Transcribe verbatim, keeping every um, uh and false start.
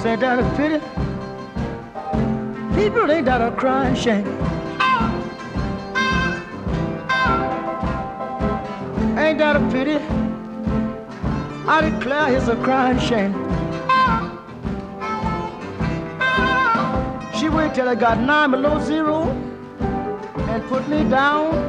ain't that a pity? People, ain't that a crying shame? Ain't that a pity? I declare it's a crying shame. She waited till I got nine below zero and put me down